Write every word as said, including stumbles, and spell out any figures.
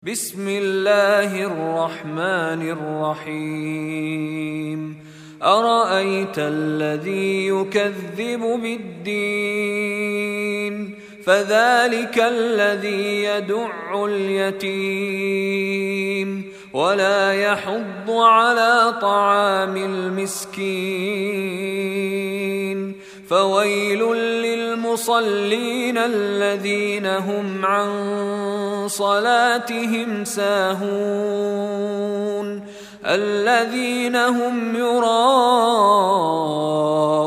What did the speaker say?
بسم الله الرحمن الرحيم أرأيت الذي يكذب بالدين فذلك الذي يدع اليتيم ولا يحض على طعام المسكين فويل للمصلين الذين هم عن صلاتهم ساهون الذين هم يراءون